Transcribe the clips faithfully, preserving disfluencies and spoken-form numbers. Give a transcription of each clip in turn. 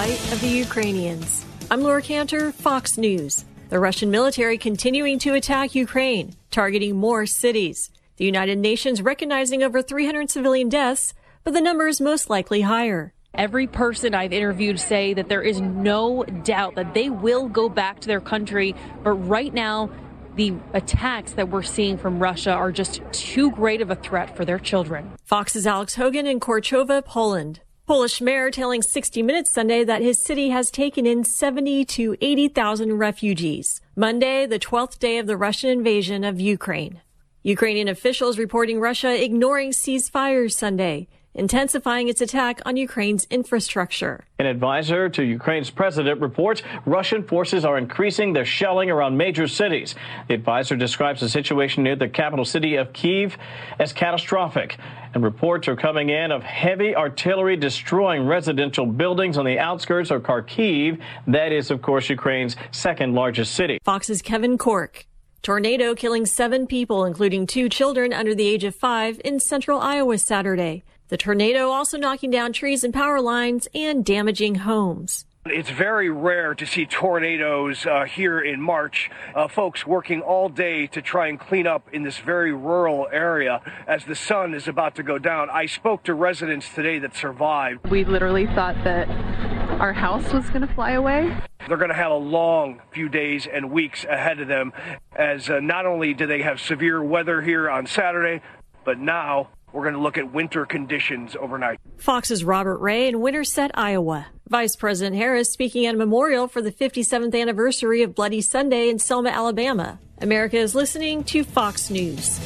plight of the Ukrainians. I'm Laura Cantor, Fox News. The Russian military continuing to attack Ukraine, targeting more cities. The United Nations recognizing over three hundred civilian deaths, but the number is most likely higher. Every person I've interviewed say that there is no doubt that they will go back to their country. But right now, the attacks that we're seeing from Russia are just too great of a threat for their children. Fox's Alex Hogan in Korchova, Poland. Polish mayor telling sixty minutes Sunday that his city has taken in seventy to eighty thousand refugees. Monday, the twelfth day of the Russian invasion of Ukraine. Ukrainian officials reporting Russia ignoring ceasefires Sunday, intensifying its attack on Ukraine's infrastructure. An advisor to Ukraine's president reports Russian forces are increasing their shelling around major cities. The advisor describes the situation near the capital city of Kyiv as catastrophic. And reports are coming in of heavy artillery destroying residential buildings on the outskirts of Kharkiv. That is, of course, Ukraine's second largest city. Fox's Kevin Cork. Tornado killing seven people, including two children under the age of five, in central Iowa Saturday. The tornado also knocking down trees and power lines and damaging homes. It's very rare to see tornadoes uh, here in March. Uh, folks working all day to try and clean up in this very rural area as the sun is about to go down. I spoke to residents today that survived. We literally thought that our house was going to fly away. They're going to have a long few days and weeks ahead of them, as uh, not only do they have severe weather here on Saturday, but now we're going to look at winter conditions overnight. Fox's Robert Ray in Winterset, Iowa. Vice President Harris speaking at a memorial for the fifty-seventh anniversary of Bloody Sunday in Selma, Alabama. America is listening to Fox News.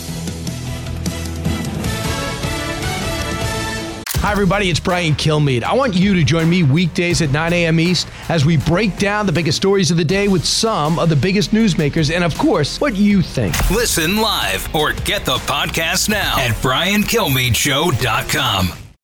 Hi, everybody. It's Brian Kilmeade. I want you to join me weekdays at nine a.m. East as we break down the biggest stories of the day with some of the biggest newsmakers and, of course, what you think. Listen live or get the podcast now at brian kilmeade show dot com.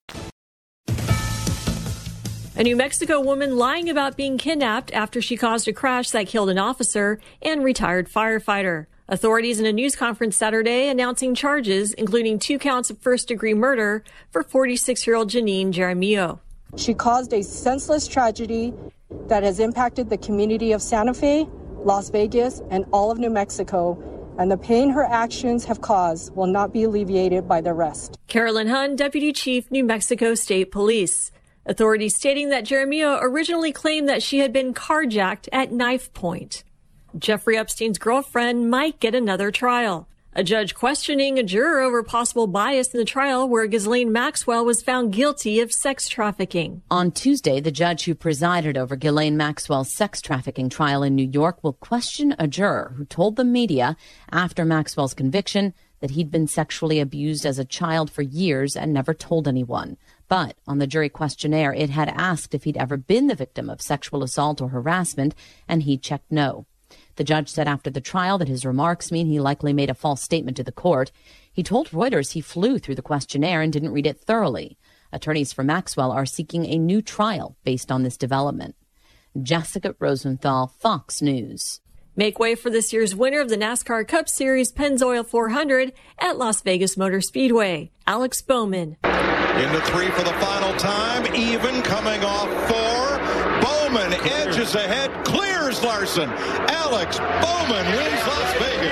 A New Mexico woman lying about being kidnapped after she caused a crash that killed an officer and retired firefighter. Authorities in a news conference Saturday announcing charges, including two counts of first-degree murder for forty-six-year-old Janine Jaramillo. She caused a senseless tragedy that has impacted the community of Santa Fe, Las Vegas, and all of New Mexico, and the pain her actions have caused will not be alleviated by the arrest. Carolyn Hunn, Deputy Chief, New Mexico State Police. Authorities stating that Jaramillo originally claimed that she had been carjacked at knife point. Jeffrey Epstein's girlfriend might get another trial. A judge questioning a juror over possible bias in the trial where Ghislaine Maxwell was found guilty of sex trafficking. On Tuesday, the judge who presided over Ghislaine Maxwell's sex trafficking trial in New York will question a juror who told the media after Maxwell's conviction that he'd been sexually abused as a child for years and never told anyone. But on the jury questionnaire, it had asked if he'd ever been the victim of sexual assault or harassment, and he checked no. The judge said after the trial that his remarks mean he likely made a false statement to the court. He told Reuters he flew through the questionnaire and didn't read it thoroughly. Attorneys for Maxwell are seeking a new trial based on this development. Jessica Rosenthal, Fox News. Make way for this year's winner of the NASCAR Cup Series Pennzoil four hundred at Las Vegas Motor Speedway, Alex Bowman. Into three for the final time, even coming off four. Bowman edges ahead, clears Larson. Alex Bowman wins Las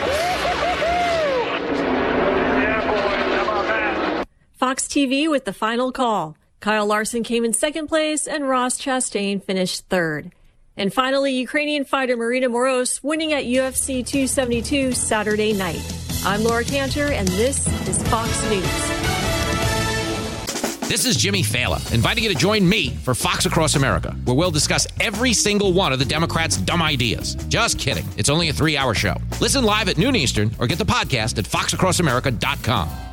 Vegas. Fox T V with the final call. Kyle Larson came in second place and Ross Chastain finished third. And finally, Ukrainian fighter Marina Moroz winning at U F C two seventy-two Saturday night. I'm Laura Cantor, and this is Fox News. This is Jimmy Fallon, inviting you to join me for Fox Across America, where we'll discuss every single one of the Democrats' dumb ideas. Just kidding. It's only a three-hour show. Listen live at noon Eastern or get the podcast at fox across america dot com.